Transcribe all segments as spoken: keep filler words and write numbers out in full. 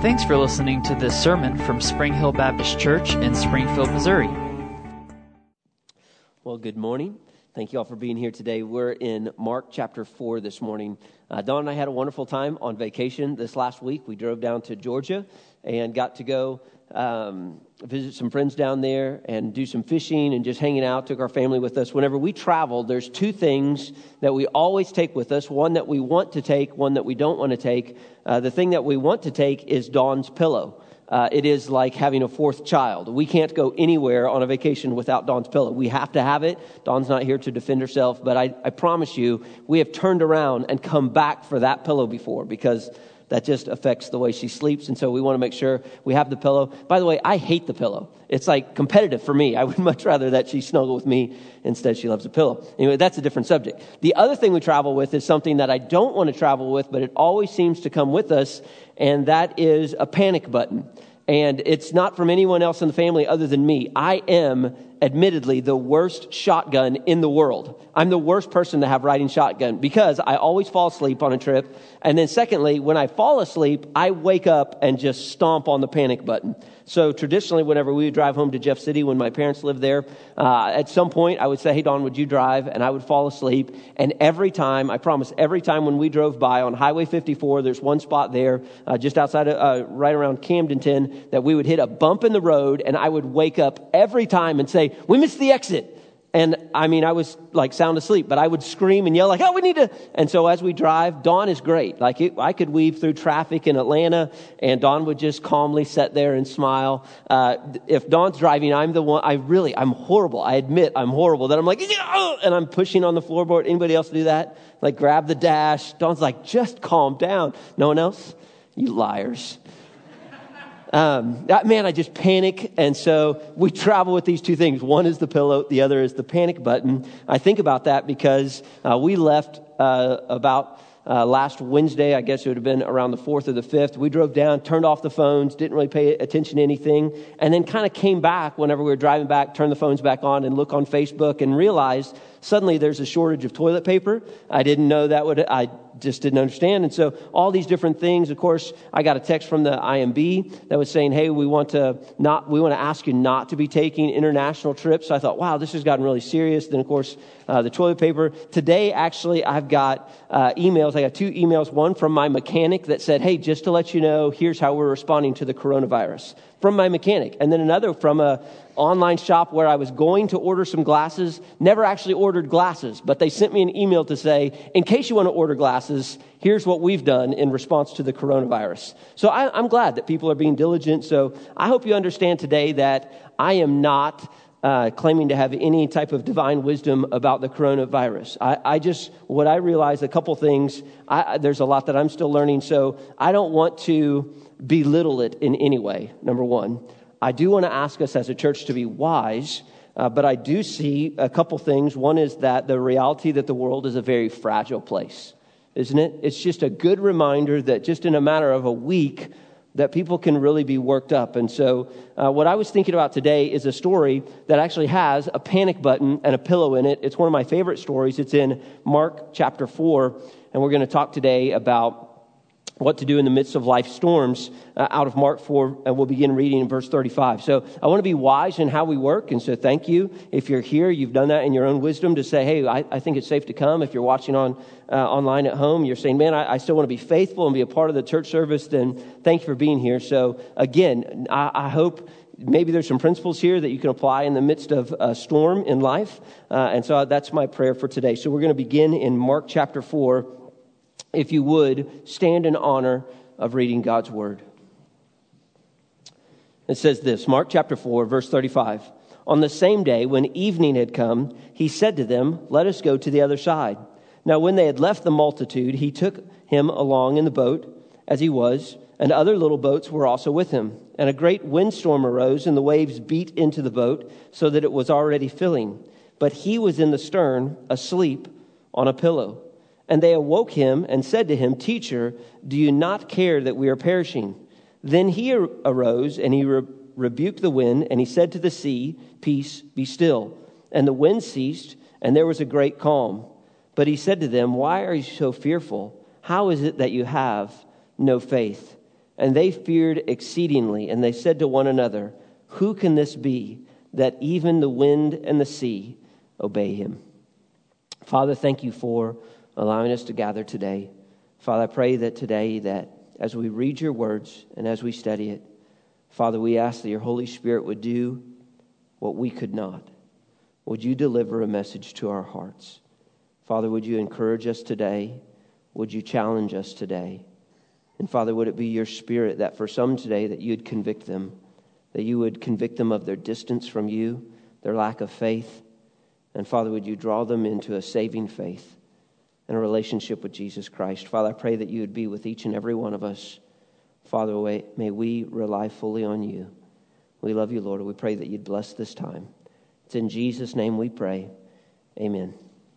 Thanks for listening to this sermon from Spring Hill Baptist Church in Springfield, Missouri. Well, good morning. Thank you all for being here today. We're in Mark chapter four this morning. Uh, Dawn and I had a wonderful time on vacation this last week. We drove down to Georgia and got to go um, visit some friends down there and do some fishing and just hanging out. Took our family with us. Whenever we travel, there's two things that we always take with us. One that we want to take, one that we don't want to take. Uh, the thing that we want to take is Dawn's pillow. Uh, it is like having a fourth child. We can't go anywhere on a vacation without Dawn's pillow. We have to have it. Dawn's not here to defend herself, but I, I promise you, we have turned around and come back for that pillow before because that just affects the way she sleeps. And so we want to make sure we have the pillow. By the way, I hate the pillow. It's like competitive for me. I would much rather that she snuggle with me. Instead, she loves a pillow. Anyway, that's a different subject. The other thing we travel with is something that I don't want to travel with, but it always seems to come with us, and that is a panic button. And it's not from anyone else in the family other than me. I am, admittedly, the worst shotgun in the world. I'm the worst person to have riding shotgun because I always fall asleep on a trip. And then secondly, when I fall asleep, I wake up and just stomp on the panic button. So traditionally, whenever we would drive home to Jeff City when my parents lived there, uh, at some point I would say, hey, Dawn, would you drive? And I would fall asleep. And every time, I promise, every time when we drove by on Highway fifty-four, there's one spot there uh, just outside of, uh, right around Camdenton, that we would hit a bump in the road and I would wake up every time and say, we missed the exit. And I mean, I was like sound asleep, but I would scream and yell like, oh, we need to. And so as we drive, Dawn is great. Like it, I could weave through traffic in Atlanta and Dawn would just calmly sit there and smile. Uh, if Dawn's driving, I'm the one, I really, I'm horrible. I admit I'm horrible that I'm like, oh, and I'm pushing on the floorboard. Anybody else do that? Like grab the dash. Dawn's like, just calm down. No one else? You liars. Um, that, man, I just panic. And so we travel with these two things. One is the pillow. The other is the panic button. I think about that because uh, we left uh, about uh, last Wednesday. I guess it would have been around the fourth or the fifth. We drove down, turned off the phones, didn't really pay attention to anything, and then kind of came back whenever we were driving back, turned the phones back on and look on Facebook and realized suddenly there's a shortage of toilet paper. I didn't know that would, I just didn't understand. And so all these different things, of course, I got a text from the I M B that was saying, hey, we want to not, we want to ask you not to be taking international trips. So I thought, wow, this has gotten really serious. Then of course, uh, the toilet paper. Today, actually, I've got uh, emails. I got two emails, one from my mechanic that said, hey, just to let you know, here's how we're responding to the coronavirus from my mechanic. And then another from a online shop where I was going to order some glasses, never actually ordered glasses, but they sent me an email to say, in case you want to order glasses, here's what we've done in response to the coronavirus. So I, I'm glad that people are being diligent. So I hope you understand today that I am not uh, claiming to have any type of divine wisdom about the coronavirus. I, I just, what I realized, a couple things, I, there's a lot that I'm still learning, so I don't want to belittle it in any way, number one. I do want to ask us as a church to be wise, uh, but I do see a couple things. One is that the reality that the world is a very fragile place, isn't it? It's just a good reminder that just in a matter of a week, that people can really be worked up. And so uh, what I was thinking about today is a story that actually has a panic button and a pillow in it. It's one of my favorite stories. It's in Mark chapter four, and we're going to talk today about what to do in the midst of life storms uh, out of Mark four, and we'll begin reading in verse thirty-five. So I want to be wise in how we work, and so thank you. If you're here, you've done that in your own wisdom to say, hey, I, I think it's safe to come. If you're watching on uh, online at home, you're saying, man, I, I still want to be faithful and be a part of the church service, then thank you for being here. So again, I, I hope maybe there's some principles here that you can apply in the midst of a storm in life, uh, and so that's my prayer for today. So we're going to begin in Mark chapter four. If you would, stand in honor of reading God's word. It says this, Mark chapter four, verse thirty-five. On the same day, when evening had come, he said to them, let us go to the other side. Now when they had left the multitude, he took him along in the boat as he was, and other little boats were also with him. And a great windstorm arose, and the waves beat into the boat, so that it was already filling. But he was in the stern, asleep on a pillow. And they awoke him and said to him, Teacher, do you not care that we are perishing? Then he arose and he re- rebuked the wind, and he said to the sea, Peace, be still. And the wind ceased, and there was a great calm. But he said to them, Why are you so fearful? How is it that you have no faith? And they feared exceedingly, and they said to one another, who can this be, that even the wind and the sea obey him? Father, thank you for allowing us to gather today. Father, I pray that today, that as we read your words and as we study it, Father, we ask that your Holy Spirit would do what we could not. Would you deliver a message to our hearts? Father, would you encourage us today? Would you challenge us today? And Father, would it be your Spirit that for some today that you'd convict them, that you would convict them of their distance from you, their lack of faith. And Father, would you draw them into a saving faith and a relationship with Jesus Christ. Father, I pray that you would be with each and every one of us. Father, may we rely fully on you. We love you, Lord, and we pray that you'd bless this time. It's in Jesus' name we pray. Amen.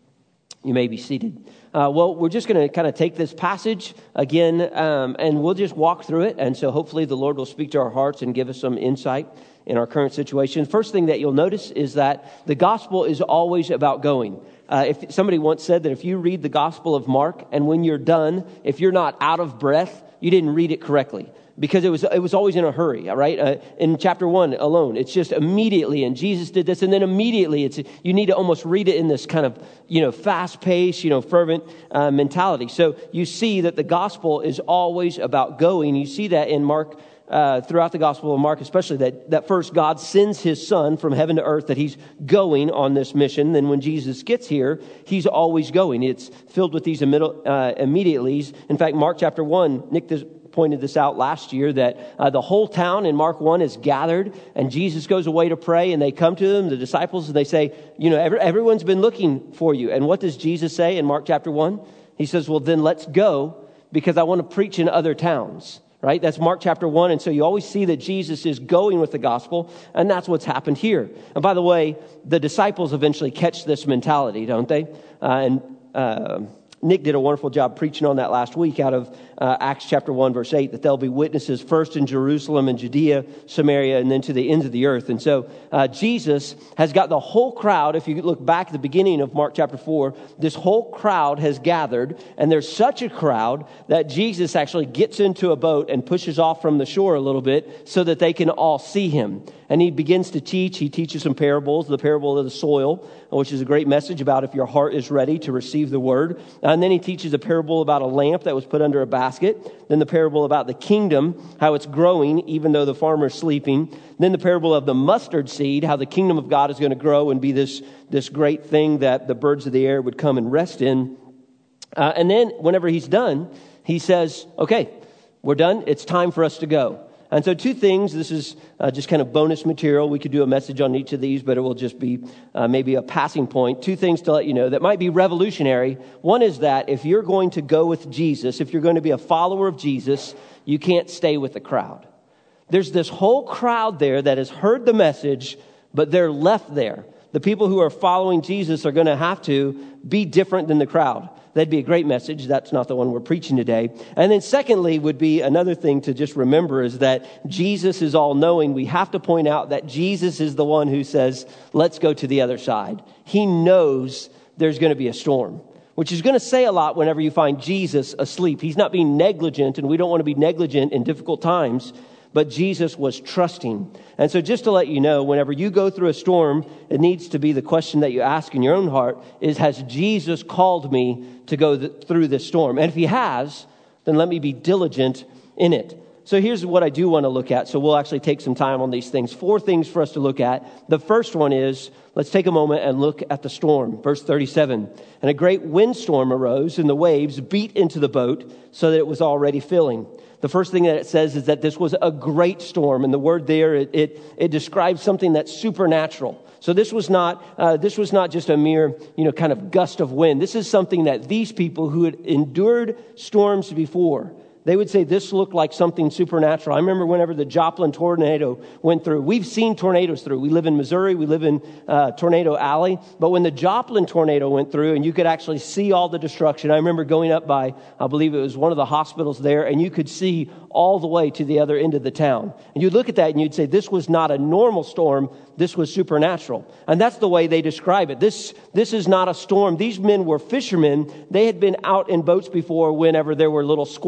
You may be seated. Uh, well, we're just going to kind of take this passage again, um, and we'll just walk through it. And so hopefully the Lord will speak to our hearts and give us some insight in our current situation. First thing that you'll notice is that the gospel is always about going. Uh, if somebody once said that if you read the Gospel of Mark, and when you're done, if you're not out of breath, you didn't read it correctly. Because it was it was always in a hurry, right? Uh, in chapter one alone, it's just immediately, and Jesus did this, and then immediately, it's you need to almost read it in this kind of, you know, fast-paced, you know, fervent uh, mentality. So you see that the gospel is always about going. You see that in Mark, uh, throughout the Gospel of Mark, especially that, that first God sends his son from heaven to earth, that he's going on this mission. Then when Jesus gets here, he's always going. It's filled with these immediate, uh, immediatelys. In fact, Mark chapter one, Nick this, pointed this out last year, that uh, the whole town in Mark one is gathered, and Jesus goes away to pray, and they come to him, the disciples, and they say, you know, every, everyone's been looking for you. And what does Jesus say in Mark chapter one? He says, well, then let's go, because I want to preach in other towns. Right? That's Mark chapter one. And so you always see that Jesus is going with the gospel, and that's what's happened here. And by the way, the disciples eventually catch this mentality, don't they? Uh, and uh, Nick did a wonderful job preaching on that last week out of uh, Acts chapter one, verse eight, that they'll be witnesses first in Jerusalem and Judea, Samaria, and then to the ends of the earth. And so uh, Jesus has got the whole crowd. If you look back at the beginning of Mark chapter four, this whole crowd has gathered, and there's such a crowd that Jesus actually gets into a boat and pushes off from the shore a little bit so that they can all see him. And he begins to teach. He teaches some parables, the parable of the soil, which is a great message about if your heart is ready to receive the word. And then he teaches a parable about a lamp that was put under a basket. Then the parable about the kingdom, how it's growing even though the farmer's sleeping. Then the parable of the mustard seed, how the kingdom of God is going to grow and be this, this great thing that the birds of the air would come and rest in. Uh, and then whenever he's done, he says, okay, we're done. It's time for us to go. And so two things, this is uh, just kind of bonus material. We could do a message on each of these, but it will just be uh, maybe a passing point. Two things to let you know that might be revolutionary. One is that if you're going to go with Jesus, if you're going to be a follower of Jesus, you can't stay with the crowd. There's this whole crowd there that has heard the message, but they're left there. The people who are following Jesus are going to have to be different than the crowd. That'd be a great message. That's not the one we're preaching today. And then secondly would be another thing to just remember is that Jesus is all-knowing. We have to point out that Jesus is the one who says, let's go to the other side. He knows there's going to be a storm, which is going to say a lot whenever you find Jesus asleep. He's not being negligent, and we don't want to be negligent in difficult times, but Jesus was trusting. And so just to let you know, whenever you go through a storm, it needs to be the question that you ask in your own heart is, has Jesus called me to go th- through this storm? And if he has, then let me be diligent in it. So here's what I do want to look at. So we'll actually take some time on these things. Four things for us to look at. The first one is, let's take a moment and look at the storm. Verse thirty-seven. And a great windstorm arose, and the waves beat into the boat so that it was already filling. The first thing that it says is that this was a great storm. And the word there, it it, it describes something that's supernatural. So this was not uh, this was not just a mere, you know, kind of gust of wind. This is something that these people who had endured storms before, they would say this looked like something supernatural. I remember whenever the Joplin tornado went through. We've seen tornadoes through. We live in Missouri. We live in uh, Tornado Alley. But when the Joplin tornado went through and you could actually see all the destruction, I remember going up by, I believe it was one of the hospitals there, and you could see all the way to the other end of the town. And you'd look at that and you'd say, this was not a normal storm. This was supernatural. And that's the way they describe it. This, this is not a storm. These men were fishermen. They had been out in boats before whenever there were little squalls that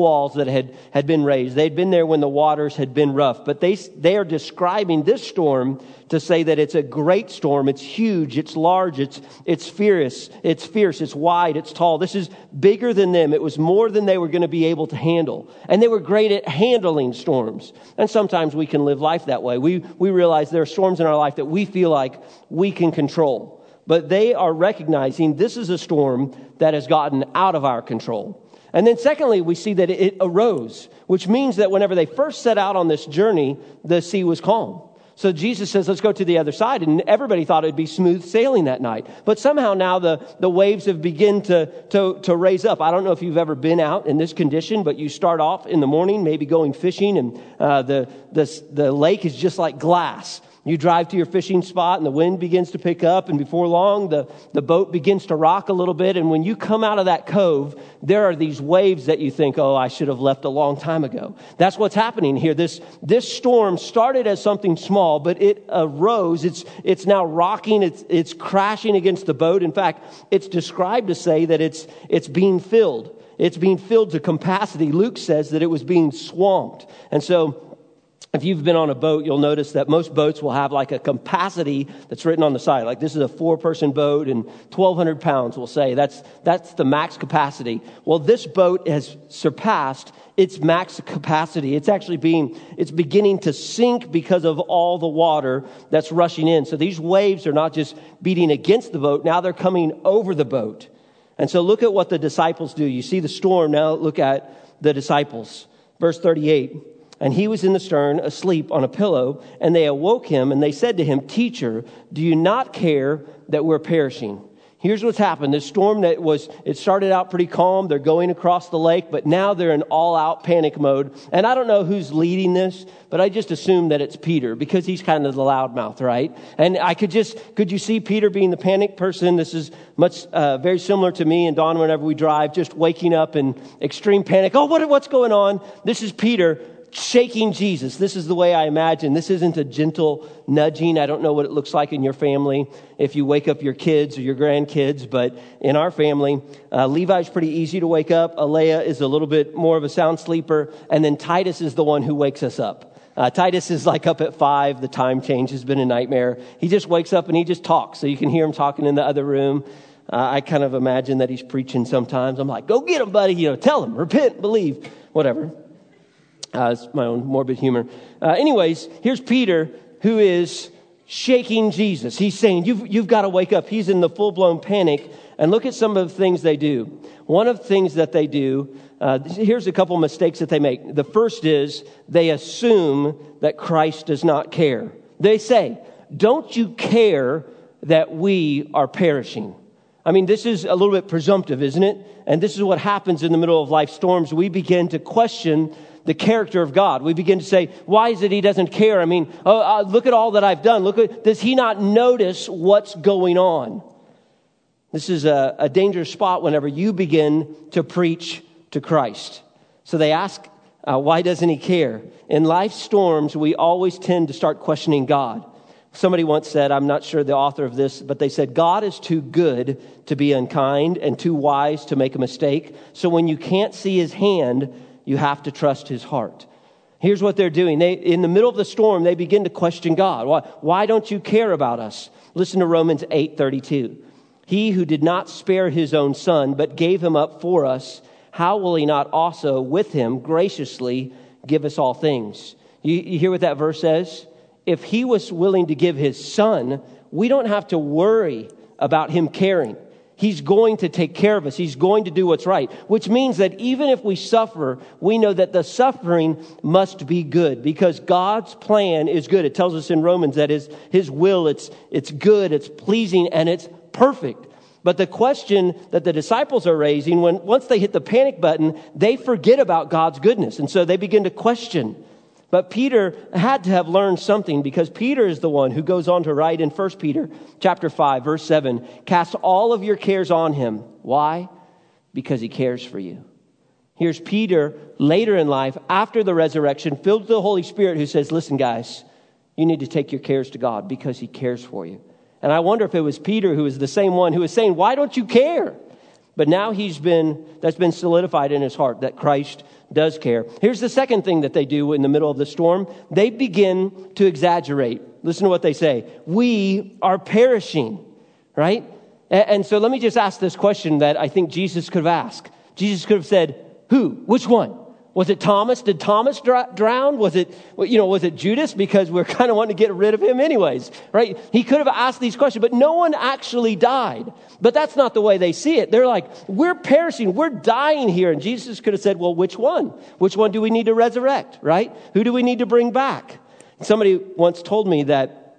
that had, had been raised. They'd been there when the waters had been rough. But they, they are describing this storm to say that it's a great storm. It's huge. It's large. It's, it's fierce. It's fierce. It's wide. It's tall. This is bigger than them. It was more than they were going to be able to handle. And they were great at handling storms. And sometimes we can live life that way. We, we realize there are storms in our life that we feel like we can control. But they are recognizing this is a storm that has gotten out of our control. And then secondly, we see that it arose, which means that whenever they first set out on this journey, the sea was calm. So Jesus says, let's go to the other side. And everybody thought it'd be smooth sailing that night. But somehow now the, the waves have begun to, to, to raise up. I don't know if you've ever been out in this condition, but you start off in the morning, maybe going fishing, and uh, the, the, the lake is just like glass. You drive to your fishing spot and the wind begins to pick up, and before long the, the boat begins to rock a little bit. And when you come out of that cove, there are these waves that you think, oh, I should have left a long time ago. That's what's happening here. This this storm started as something small, but it arose. It's it's now rocking. It's it's crashing against the boat. In fact, it's described to say that it's it's being filled. It's being filled to capacity. Luke says that it was being swamped. And so if you've been on a boat, you'll notice that most boats will have like a capacity that's written on the side. Like this is a four-person boat and twelve hundred pounds, we'll say. That's that's the max capacity. Well, this boat has surpassed its max capacity. It's actually being, it's beginning to sink because of all the water that's rushing in. So these waves are not just beating against the boat. Now they're coming over the boat. And so look at what the disciples do. You see the storm. Now look at the disciples. Verse thirty-eight. And he was in the stern, asleep on a pillow, and they awoke him, and they said to him, Teacher, do you not care that we're perishing? Here's what's happened. This storm that was, it started out pretty calm. They're going across the lake, but now they're in all-out panic mode. And I don't know who's leading this, but I just assume that it's Peter, because he's kind of the loudmouth, right? And I could just, could you see Peter being the panic person? This is much, uh, very similar to me and Dawn whenever we drive, just waking up in extreme panic. Oh, what, what's going on? This is Peter shaking Jesus. This is the way I imagine. This isn't a gentle nudging. I don't know what it looks like in your family if you wake up your kids or your grandkids, but in our family, uh, Levi's pretty easy to wake up. Alea is a little bit more of a sound sleeper, and then Titus is the one who wakes us up. Uh, Titus is like up at five. The time change has been a nightmare. He just wakes up and he just talks, so you can hear him talking in the other room. Uh, I kind of imagine that he's preaching sometimes. I'm like, go get him, buddy. You know, tell him, repent, believe, whatever. Uh, it's my own morbid humor. Uh, anyways, here's Peter, who is shaking Jesus. He's saying, you've, you've got to wake up. He's in the full-blown panic. And look at some of the things they do. One of the things that they do, uh, here's a couple mistakes that they make. The first is they assume that Christ does not care. They say, don't you care that we are perishing? I mean, this is a little bit presumptive, isn't it? And this is what happens in the middle of life storms. We begin to question the character of God. We begin to say, why is it he doesn't care? I mean, oh, uh, look at all that I've done. Look at, does he not notice what's going on? This is a, a dangerous spot whenever you begin to preach to Christ. So they ask, uh, why doesn't he care? In life storms, we always tend to start questioning God. Somebody once said, I'm not sure the author of this, but they said, God is too good to be unkind and too wise to make a mistake. So when you can't see his hand, you have to trust his heart. Here's what they're doing. They, in the middle of the storm, they begin to question God. Why, why don't you care about us? Listen to Romans eight thirty-two. He who did not spare his own son, but gave him up for us, how will he not also with him graciously give us all things? You, you hear what that verse says? If he was willing to give his son, we don't have to worry about him caring. He's going to take care of us. He's going to do what's right, which means that even if we suffer, we know that the suffering must be good because God's plan is good. It tells us in Romans that his, his will, it's, it's good, it's pleasing, and it's perfect. But the question that the disciples are raising, when once they hit the panic button, they forget about God's goodness. And so they begin to question. But Peter had to have learned something because Peter is the one who goes on to write in First Peter chapter five, verse seven, cast all of your cares on him. Why? Because he cares for you. Here's Peter later in life, after the resurrection, filled with the Holy Spirit, who says, listen, guys, you need to take your cares to God because he cares for you. And I wonder if it was Peter who was the same one who was saying, why don't you care? But now he's been, that's been solidified in his heart that Christ does care. Here's the second thing that they do in the middle of the storm. They begin to exaggerate. Listen to what they say. We are perishing, right? And so let me just ask this question that I think Jesus could have asked. Jesus could have said, who? Which one? Was it Thomas? Did Thomas dr- drown? Was it, you know, was it Judas? Because we're kind of wanting to get rid of him anyways, right? He could have asked these questions, but no one actually died. But that's not the way they see it. They're like, we're perishing. We're dying here. And Jesus could have said, well, which one? Which one do we need to resurrect, right? Who do we need to bring back? Somebody once told me that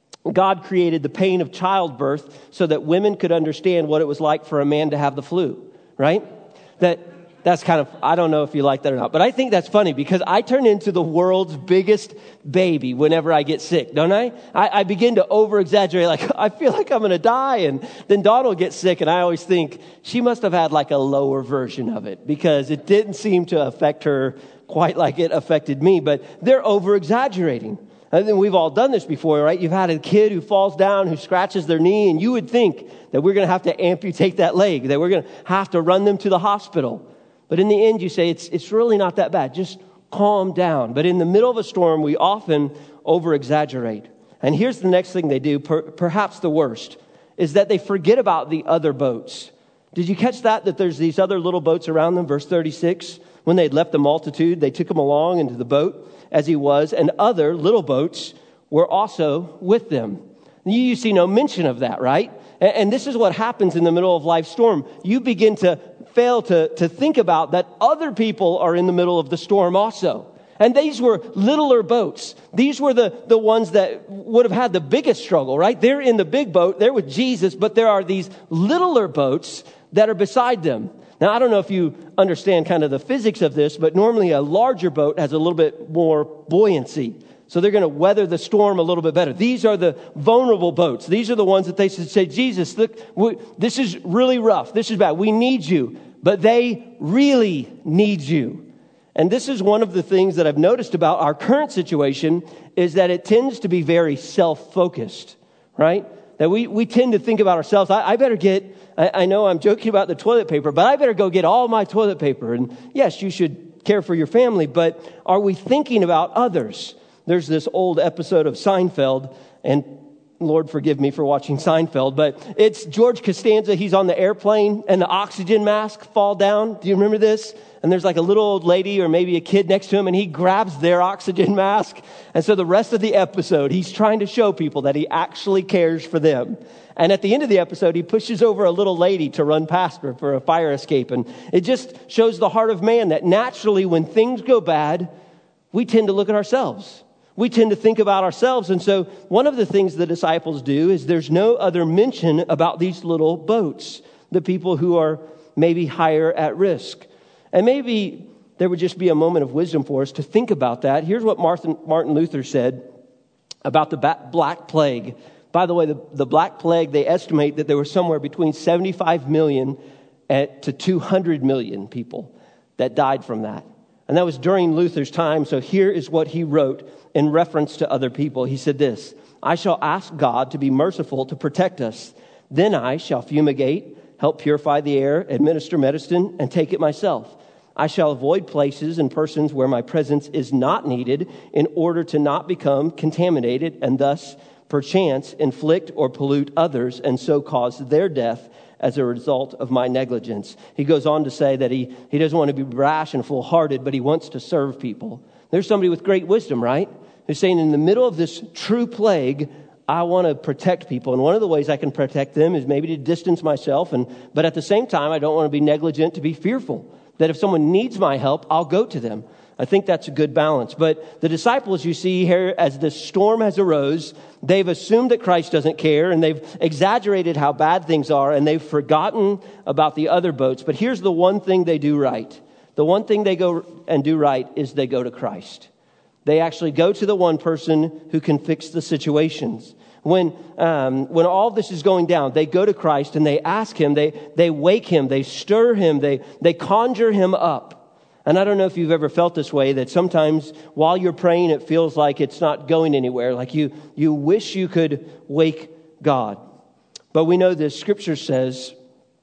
God created the pain of childbirth so that women could understand what it was like for a man to have the flu, right? That that's kind of, I don't know if you like that or not, but I think that's funny because I turn into the world's biggest baby whenever I get sick, don't I? I, I begin to over-exaggerate, like I feel like I'm going to die, and then Dawn will get sick, and I always think she must have had like a lower version of it because it didn't seem to affect her quite like it affected me, but they're over-exaggerating. I think we've all done this before, right? You've had a kid who falls down, who scratches their knee, and you would think that we're going to have to amputate that leg, that we're going to have to run them to the hospital. But in the end, you say, it's it's really not that bad. Just calm down. But in the middle of a storm, we often over-exaggerate. And here's the next thing they do, per, perhaps the worst, is that they forget about the other boats. Did you catch that, that there's these other little boats around them? Verse thirty-six, when they'd left the multitude, they took him along into the boat as he was, and other little boats were also with them. You, you see no mention of that, right? And, and this is what happens in the middle of life's storm. You begin to fail to, to think about that other people are in the middle of the storm also. And these were littler boats. These were the, the ones that would have had the biggest struggle, right? They're in the big boat. They're with Jesus, but there are these littler boats that are beside them. Now, I don't know if you understand kind of the physics of this, but normally a larger boat has a little bit more buoyancy. So they're going to weather the storm a little bit better. These are the vulnerable boats. These are the ones that they should say, Jesus, look, we, this is really rough. This is bad. We need you. But they really need you. And this is one of the things that I've noticed about our current situation is that it tends to be very self-focused, right? That we, we tend to think about ourselves. I, I better get, I, I know I'm joking about the toilet paper, but I better go get all my toilet paper. And yes, you should care for your family, but are we thinking about others? There's this old episode of Seinfeld, and Lord forgive me for watching Seinfeld, but it's George Costanza. He's on the airplane and the oxygen mask fall down. Do you remember this? And there's like a little old lady or maybe a kid next to him, and he grabs their oxygen mask. And so the rest of the episode, he's trying to show people that he actually cares for them. And at the end of the episode, he pushes over a little lady to run past her for a fire escape. And it just shows the heart of man that naturally when things go bad, we tend to look at ourselves. We tend to think about ourselves. And so one of the things the disciples do is there's no other mention about these little boats, the people who are maybe higher at risk. And maybe there would just be a moment of wisdom for us to think about that. Here's what Martin, Martin Luther said about the Black Plague. By the way, the, the Black Plague, they estimate that there were somewhere between seventy-five million to two hundred million people that died from that. And that was during Luther's time. So here is what he wrote in reference to other people. He said this, I shall ask God to be merciful to protect us. Then I shall fumigate, help purify the air, administer medicine, and take it myself. I shall avoid places and persons where my presence is not needed in order to not become contaminated and thus, perchance, inflict or pollute others and so cause their death as a result of my negligence. He goes on to say that he, he doesn't want to be brash and full-hearted, but he wants to serve people. There's somebody with great wisdom, right? Who's saying in the middle of this true plague, I want to protect people. And one of the ways I can protect them is maybe to distance myself. And but at the same time, I don't want to be negligent, to be fearful. That if someone needs my help, I'll go to them. I think that's a good balance. But the disciples, you see here, as the storm has arose, they've assumed that Christ doesn't care, and they've exaggerated how bad things are, and they've forgotten about the other boats. But here's the one thing they do right. The one thing they go and do right is they go to Christ. They actually go to the one person who can fix the situations. When um, when all this is going down, they go to Christ and they ask him, they they wake him, they stir him, they they conjure him up. And I don't know if you've ever felt this way, that sometimes while you're praying, it feels like it's not going anywhere, like you you wish you could wake God. But we know the scripture says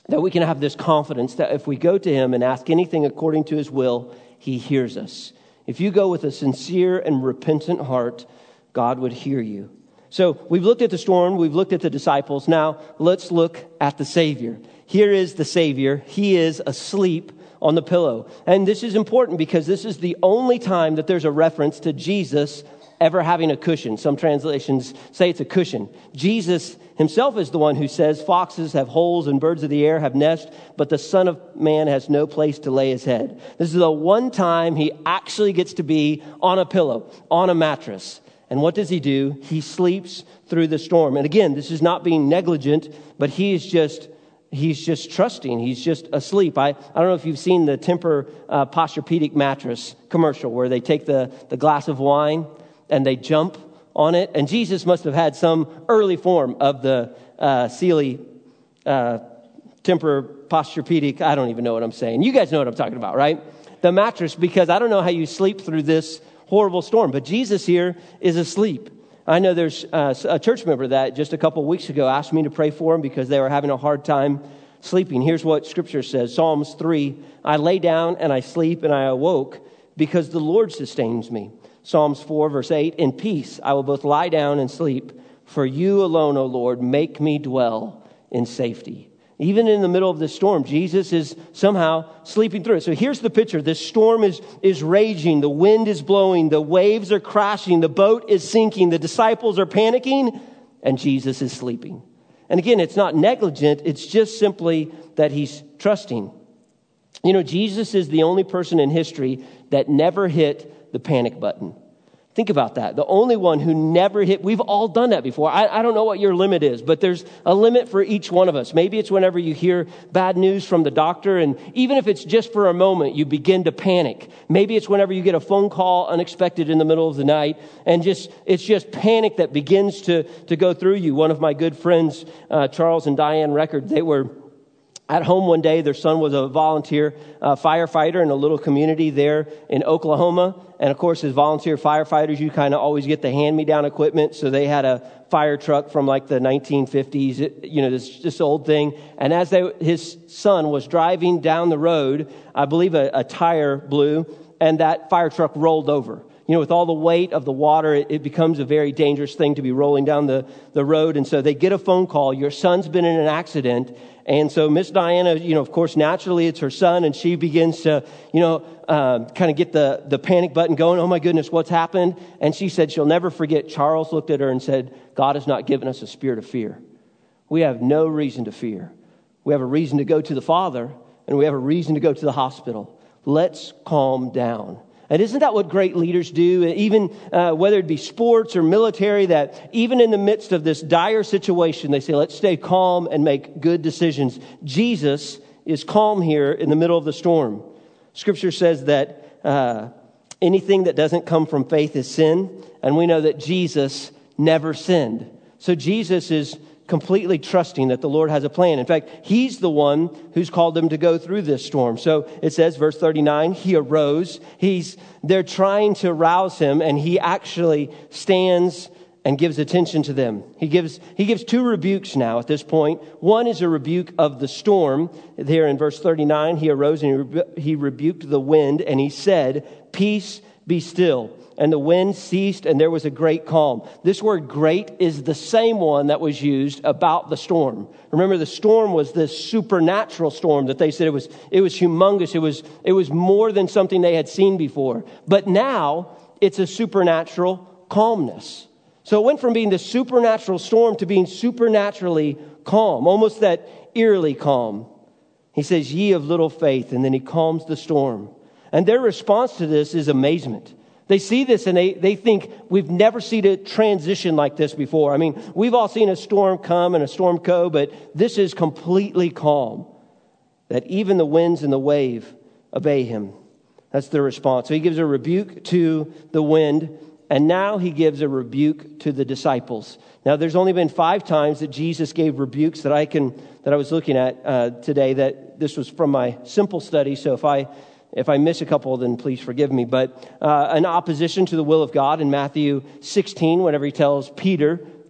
that we can have this confidence that if we go to him and ask anything according to his will, he hears us. If you go with a sincere and repentant heart, God would hear you. So we've looked at the storm, we've looked at the disciples. Now let's look at the Savior. Here is the Savior. He is asleep on the pillow. And this is important because this is the only time that there's a reference to Jesus ever having a cushion. Some translations say it's a cushion. Jesus himself is the one who says, foxes have holes and birds of the air have nests, but the Son of Man has no place to lay his head. This is the one time he actually gets to be on a pillow, on a mattress. And what does he do? He sleeps through the storm. And again, this is not being negligent, but he is just He's just trusting. He's just asleep. I, I don't know if you've seen the Tempur uh, Posturepedic mattress commercial where they take the, the glass of wine and they jump on it. And Jesus must have had some early form of the uh, Sealy uh, Tempur Posturepedic. I don't even know what I'm saying. You guys know what I'm talking about, right? The mattress, because I don't know how you sleep through this horrible storm. But Jesus here is asleep. I know there's uh, a church member that just a couple of weeks ago asked me to pray for him because they were having a hard time sleeping. Here's what Scripture says. Psalms three, I lay down and I sleep and I awoke because the Lord sustains me. Psalms four, verse eight, in peace I will both lie down and sleep. For you alone, O Lord, make me dwell in safety. Even in the middle of the storm, Jesus is somehow sleeping through it. So here's the picture. This storm is, is raging. The wind is blowing. The waves are crashing. The boat is sinking. The disciples are panicking. And Jesus is sleeping. And again, it's not negligent. It's just simply that he's trusting. You know, Jesus is the only person in history that never hit the panic button. Think about that. The only one who never hit, we've all done that before. I, I don't know what your limit is, but there's a limit for each one of us. Maybe it's whenever you hear bad news from the doctor, and even if it's just for a moment, you begin to panic. Maybe it's whenever you get a phone call unexpected in the middle of the night, and just it's just panic that begins to, to go through you. One of my good friends, uh, Charles and Diane Record, they were at home one day. Their son was a volunteer uh, firefighter in a little community there in Oklahoma. And of course, as volunteer firefighters, you kind of always get the hand-me-down equipment. So they had a fire truck from like the nineteen fifties, you know, this, this old thing. And as they, his son was driving down the road, I believe a, a tire blew and that fire truck rolled over. You know, with all the weight of the water, it, it becomes a very dangerous thing to be rolling down the, the road. And so they get a phone call. Your son's been in an accident. And so Miss Diana, you know, of course, naturally it's her son. And she begins to, you know, um, kind of get the, the panic button going. Oh, my goodness, what's happened? And she said she'll never forget. Charles looked at her and said, God has not given us a spirit of fear. We have no reason to fear. We have a reason to go to the Father, and we have a reason to go to the hospital. Let's calm down. And isn't that what great leaders do? Even uh, whether it be sports or military, that even in the midst of this dire situation, they say, let's stay calm and make good decisions. Jesus is calm here in the middle of the storm. Scripture says that uh, anything that doesn't come from faith is sin. And we know that Jesus never sinned. So Jesus is completely trusting that the Lord has a plan. In fact, he's the one who's called them to go through this storm. So it says, verse thirty-nine, he arose. He's, they're trying to rouse him, and he actually stands and gives attention to them. He gives, he gives two rebukes now at this point. One is a rebuke of the storm. There in verse thirty-nine, he arose and he, rebu- he rebuked the wind, and he said, peace, be still. And the wind ceased, and there was a great calm. This word great is the same one that was used about the storm. Remember, the storm was this supernatural storm that they said it was, it was humongous. It was, it was more than something they had seen before. But now it's a supernatural calmness. So it went from being the supernatural storm to being supernaturally calm, almost that eerily calm. He says, ye of little faith, and then he calms the storm. And their response to this is amazement. They see this and they, they think, we've never seen a transition like this before. I mean, we've all seen a storm come and a storm go, but this is completely calm. That even the winds and the wave obey him. That's their response. So he gives a rebuke to the wind, and now he gives a rebuke to the disciples. Now, there's only been five times that Jesus gave rebukes that I can that I was looking at uh, today. That this was from my simple study. So if I If I miss a couple, then please forgive me. But uh, an opposition to the will of God in Matthew sixteen, whenever he tells Peter,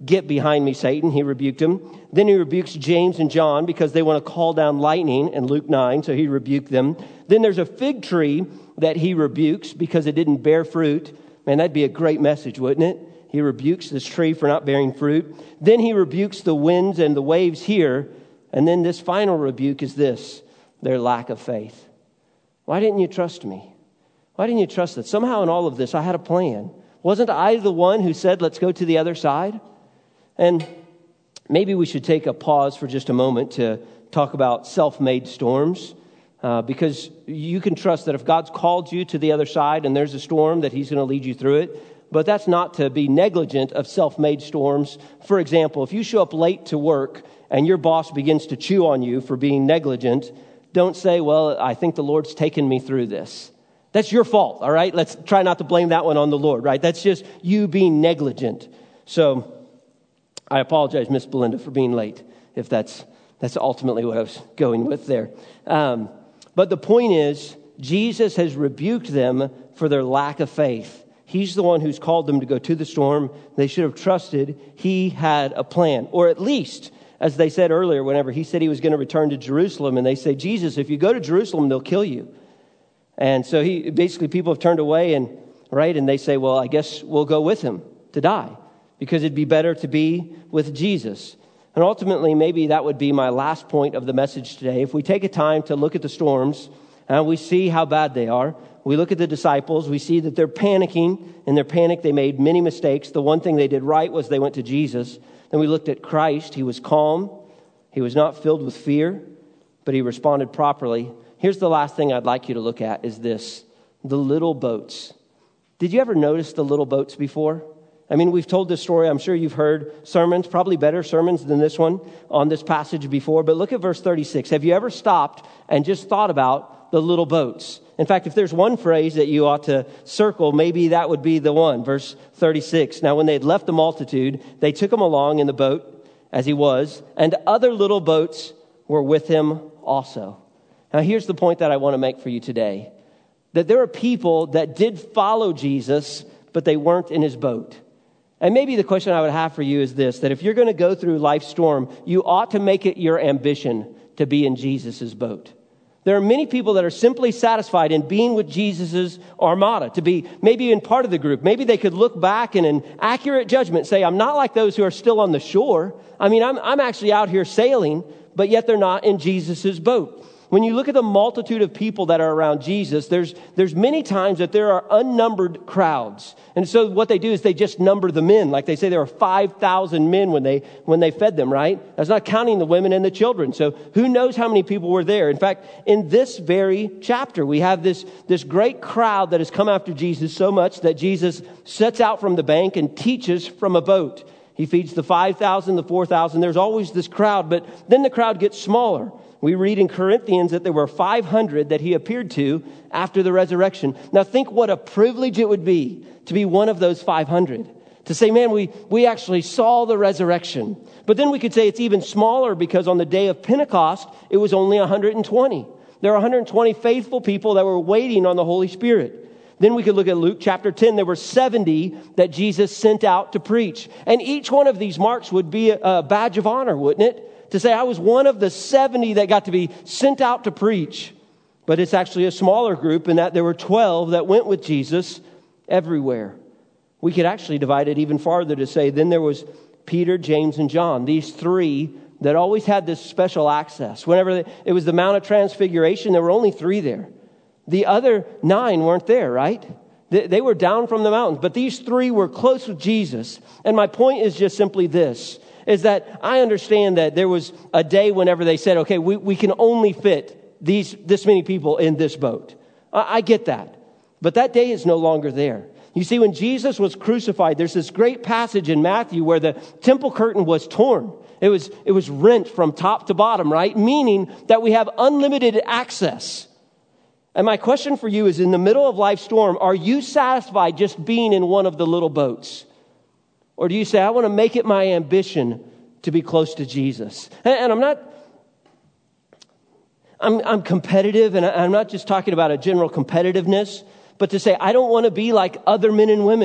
"Get behind me, Satan." He rebuked him. Then he rebukes James and John because they want to call down lightning in Luke nine, so he rebuked them. Then there's a fig tree that he rebukes because it didn't bear fruit. Man, that'd be a great message, wouldn't it? He rebukes this tree for not bearing fruit. Then he rebukes the winds and the waves here. And then this final rebuke is this: their lack of faith. Why didn't you trust me? Why didn't you trust that? Somehow in all of this, I had a plan. Wasn't I the one who said, let's go to the other side? And maybe we should take a pause for just a moment to talk about self-made storms. Uh, because you can trust that if God's called you to the other side and there's a storm, that he's going to lead you through it. But that's not to be negligent of self-made storms. For example, if you show up late to work and your boss begins to chew on you for being negligent, don't say, well, I think the Lord's taken me through this. That's your fault, all right? Let's try not to blame that one on the Lord, right? That's just you being negligent. So I apologize, Miss Belinda, for being late, if that's that's ultimately what I was going with there. Um, but the point is, Jesus has rebuked them for their lack of faith. He's the one who's called them to go to the storm. They should have trusted he had a plan. Or at least, as they said earlier, whenever he said he was going to return to Jerusalem, and they say, Jesus, if you go to Jerusalem, they'll kill you. And so he basically people have turned away, and right, and they say, well, I guess we'll go with him to die, because it'd be better to be with Jesus. And ultimately, maybe that would be my last point of the message today. If we take a time to look at the storms, and we see how bad they are, we look at the disciples, we see that they're panicking. In their panic, they made many mistakes. The one thing they did right was they went to Jesus. Then we looked at Christ. He was calm. He was not filled with fear, but he responded properly. Here's the last thing I'd like you to look at is this: the little boats. Did you ever notice the little boats before? I mean, we've told this story. I'm sure you've heard sermons, probably better sermons than this one on this passage before. But look at verse thirty-six. Have you ever stopped and just thought about the little boats? In fact, if there's one phrase that you ought to circle, maybe that would be the one. Verse thirty-six. Now, when they had left the multitude, they took him along in the boat as he was, and other little boats were with him also. Now, here's the point that I want to make for you today. That there are people that did follow Jesus, but they weren't in his boat. And maybe the question I would have for you is this: that if you're going to go through life's storm, you ought to make it your ambition to be in Jesus' boat. There are many people that are simply satisfied in being with Jesus' armada, to be maybe in part of the group. Maybe they could look back and in accurate judgment say, I'm not like those who are still on the shore. I mean, I'm, I'm actually out here sailing, but yet they're not in Jesus' boat. When you look at the multitude of people that are around Jesus, there's there's many times that there are unnumbered crowds. And so what they do is they just number the men. Like they say there were five thousand men when they when they fed them, right? That's not counting the women and the children. So who knows how many people were there? In fact, in this very chapter, we have this, this great crowd that has come after Jesus so much that Jesus sets out from the bank and teaches from a boat. He feeds the five thousand, the four thousand. There's always this crowd, but then the crowd gets smaller. We read in Corinthians that there were five hundred that he appeared to after the resurrection. Now think what a privilege it would be to be one of those five hundred. To say, man, we, we actually saw the resurrection. But then we could say it's even smaller because on the day of Pentecost, it was only one hundred twenty. There are one hundred twenty faithful people that were waiting on the Holy Spirit. Then we could look at Luke chapter ten. There were seventy that Jesus sent out to preach. And each one of these marks would be a badge of honor, wouldn't it? To say I was one of the seventy that got to be sent out to preach. But it's actually a smaller group in that there were twelve that went with Jesus everywhere. We could actually divide it even farther to say then there was Peter, James, and John. These three that always had this special access. Whenever they, it was the Mount of Transfiguration, there were only three there. The other nine weren't there, right? They, they were down from the mountains. But these three were close with Jesus. And my point is just simply this: is that I understand that there was a day whenever they said, okay, we, we can only fit these this many people in this boat. I, I get that. But that day is no longer there. You see, when Jesus was crucified, there's this great passage in Matthew where the temple curtain was torn. It was, it was rent from top to bottom, right? Meaning that we have unlimited access. And my question for you is, in the middle of life's storm, are you satisfied just being in one of the little boats? Or do you say, I want to make it my ambition to be close to Jesus? And, and I'm not, I'm, I'm competitive, and I'm not just talking about a general competitiveness, but to say, I don't want to be like other men and women.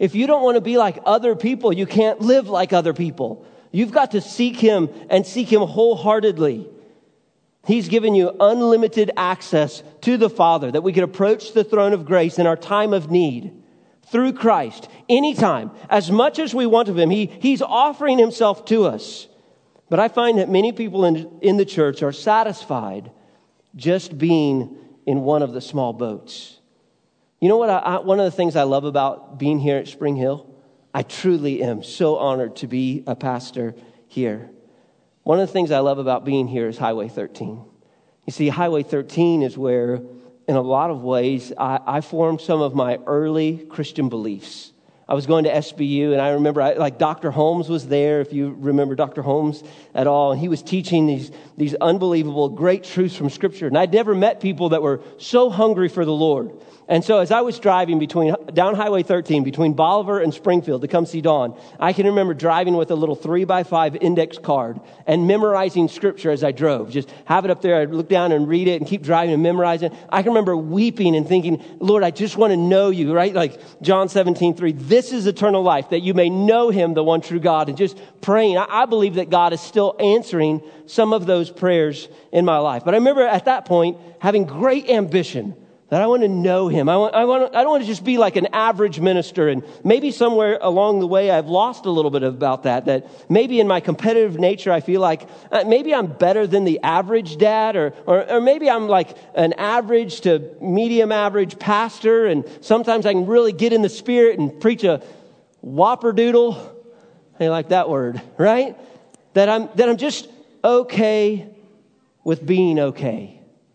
If you don't want to be like other people, you can't live like other people. You've got to seek him and seek him wholeheartedly. He's given you unlimited access to the Father, that we can approach the throne of grace in our time of need through Christ, anytime, as much as we want of him. He, he's offering himself to us. But I find that many people in, in the church are satisfied just being in one of the small boats. You know what? I, I, one of the things I love about being here at Spring Hill, I truly am so honored to be a pastor here. One of the things I love about being here is Highway thirteen. You see, Highway thirteen is where, in a lot of ways, I, I formed some of my early Christian beliefs. I was going to S B U, and I remember, I, like, Doctor Holmes was there, if you remember Doctor Holmes at all, and he was teaching these, these unbelievable, great truths from Scripture. And I'd never met people that were so hungry for the Lord. And so as I was driving between down Highway thirteen, between Bolivar and Springfield to come see Dawn, I can remember driving with a little three by five index card and memorizing Scripture as I drove. Just have it up there. I'd look down and read it and keep driving and memorizing it. I can remember weeping and thinking, Lord, I just want to know you, right? Like John seventeen three, this is eternal life, that you may know him, the one true God, and just praying. I, I believe that God is still answering some of those prayers in my life. But I remember at that point having great ambition that I want to know him. I want, I want, I don't want to just be like an average minister. And maybe somewhere along the way, I've lost a little bit about that, that maybe in my competitive nature, I feel like uh, maybe I'm better than the average dad, or, or, or maybe I'm like an average to medium average pastor. And sometimes I can really get in the spirit and preach a whopper doodle. I like that word, right? That I'm, that I'm just okay with being okay.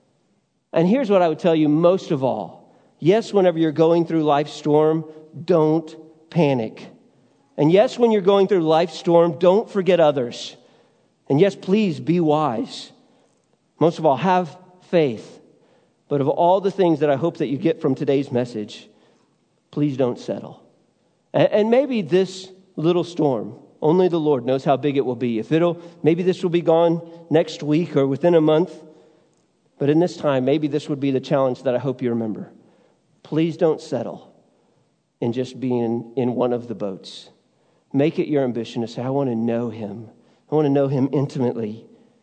And here's what I would tell you most of all. Yes, whenever you're going through life's storm, don't panic. And yes, when you're going through life's storm, don't forget others. And yes, please be wise. Most of all, have faith. But of all the things that I hope that you get from today's message, please don't settle. And maybe this little storm, only the Lord knows how big it will be. If it'll, maybe this will be gone next week or within a month. But in this time, maybe this would be the challenge that I hope you remember. Please don't settle in just being in one of the boats. Make it your ambition to say, I want to know him. I want to know him intimately.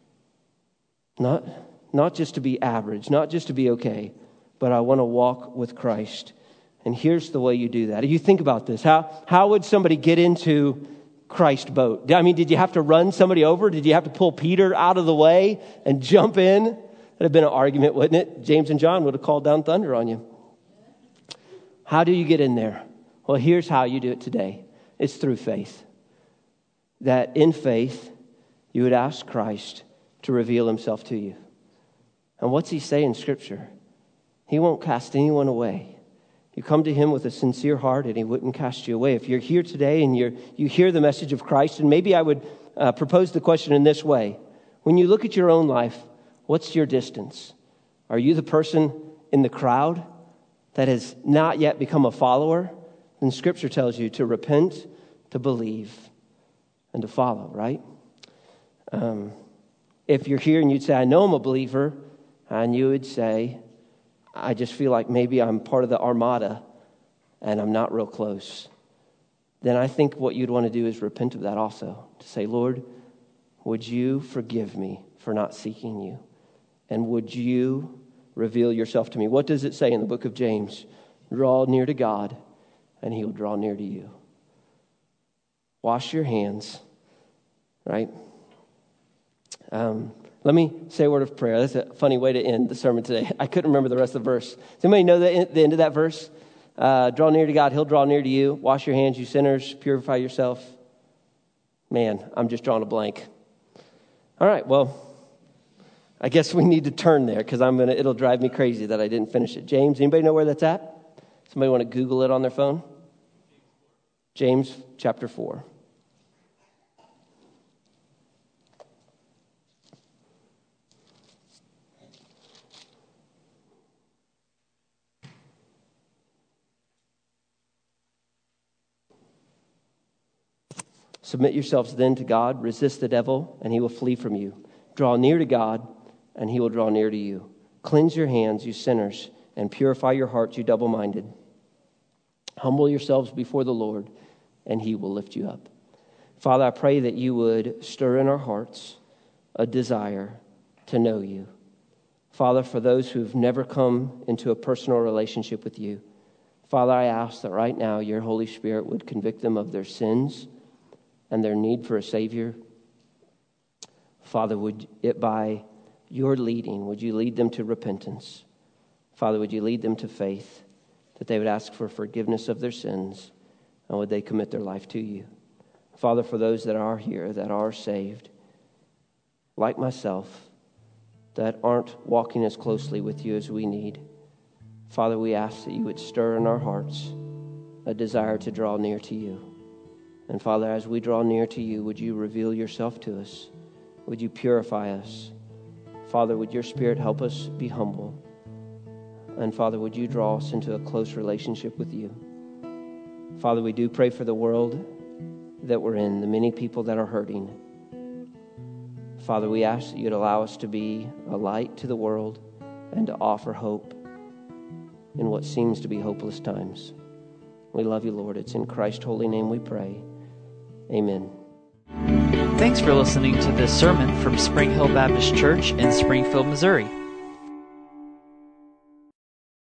Not, not just to be average, not just to be okay, but I want to walk with Christ. And here's the way you do that. If you think about this, how, how would somebody get into Christ's boat? I mean, did you have to run somebody over? Did you have to pull Peter out of the way and jump in? That'd have been an argument, wouldn't it? James and John would have called down thunder on you. How do you get in there? Well, here's how you do it today. It's through faith. That in faith, you would ask Christ to reveal himself to you. And what's he say in Scripture? He won't cast anyone away. You come to him with a sincere heart and he wouldn't cast you away. If you're here today and you're, you hear the message of Christ, and maybe I would uh, propose the question in this way. When you look at your own life, what's your distance? Are you the person in the crowd that has not yet become a follower? Then Scripture tells you to repent, to believe, and to follow, right? Um, if you're here and you'd say, I know I'm a believer, and you would say, I just feel like maybe I'm part of the armada and I'm not real close, then I think what you'd want to do is repent of that also. To say, Lord, would you forgive me for not seeking you? And would you reveal yourself to me? What does it say in the book of James? Draw near to God, and he will draw near to you. Wash your hands, right? Um, let me say a word of prayer. That's a funny way to end the sermon today. I couldn't remember the rest of the verse. Does anybody know the, the end of that verse? Uh, draw near to God, he'll draw near to you. Wash your hands, you sinners. Purify yourself. Man, I'm just drawing a blank. All right, well, I guess we need to turn there because I'm gonna. It'll drive me crazy that I didn't finish it. James, anybody know where that's at? Somebody want to Google it on their phone? James chapter four. Submit yourselves then to God, resist the devil, and he will flee from you. Draw near to God, and he will draw near to you. Cleanse your hands, you sinners, and purify your hearts, you double-minded. Humble yourselves before the Lord, and he will lift you up. Father, I pray that you would stir in our hearts a desire to know you. Father, for those who've never come into a personal relationship with you, Father, I ask that right now your Holy Spirit would convict them of their sins and their need for a Savior. Father, would it by your leading, would you lead them to repentance? Father, would you lead them to faith, that they would ask for forgiveness of their sins, and would they commit their life to you? Father, for those that are here, that are saved, like myself, that aren't walking as closely with you as we need, Father, we ask that you would stir in our hearts a desire to draw near to you. And Father, as we draw near to you, would you reveal yourself to us? Would you purify us? Father, would your Spirit help us be humble? And Father, would you draw us into a close relationship with you? Father, we do pray for the world that we're in, the many people that are hurting. Father, we ask that you'd allow us to be a light to the world and to offer hope in what seems to be hopeless times. We love you, Lord. It's in Christ's holy name we pray. Amen. Thanks for listening to this sermon from Spring Hill Baptist Church in Springfield, Missouri.